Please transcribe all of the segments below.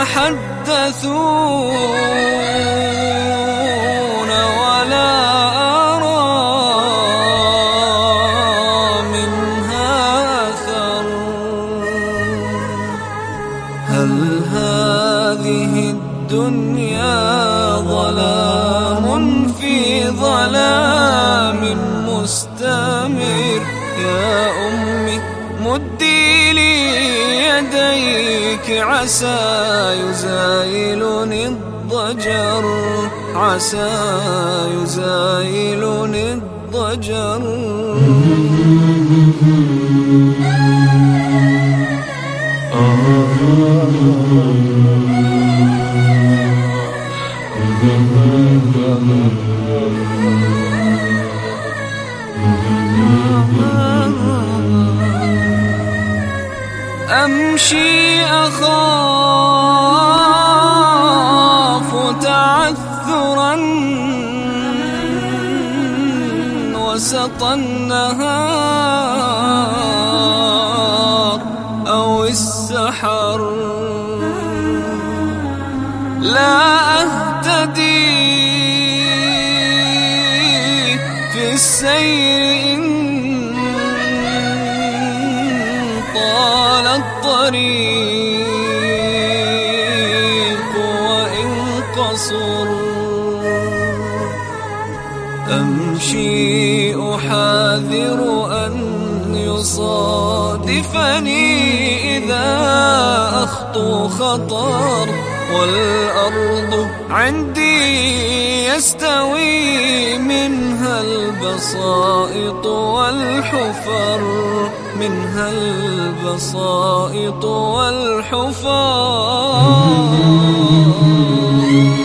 يتحدثون ولا أرى منها أثر. هل هذه الدنيا ظلام في ظلام مستمر؟ يا أمي مدي لي يديك عسى يزايلني الضجر، عسى يزايلني الضجر. أمشي أخاف تعثرا وسط النهار أو السحر، لا أهتدي في السير إن طال الطريق وإن قصر. أمشي أحاذر أن يصادفني إذا أخطو خطر، والأرض عندي يستوي منها البسائط والحفر، منها البسائط والحفر.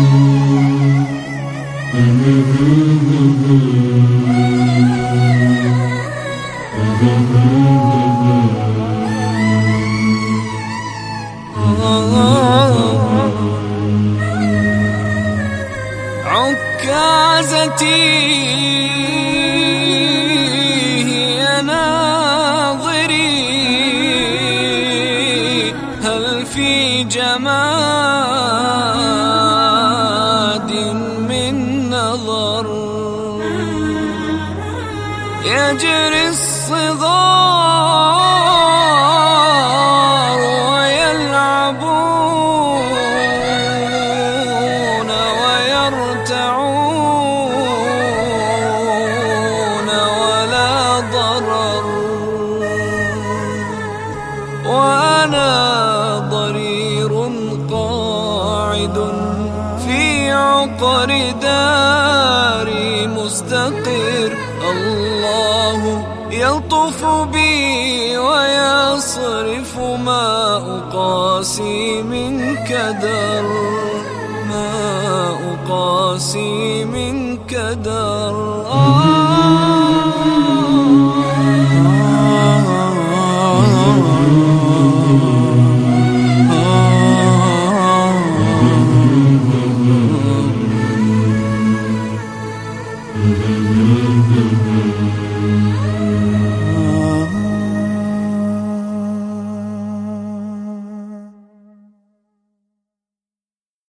عكازتي هي ناظري، هل في جماد من نظر؟ يجري الصغار ويلعبون ويرتعون ولا ضرر، وأنا ضرير قاعد في عقر داري مستقر. الله يلطف بي ويصرف ما أقاسي من كدر، ما أقاسي من كدر.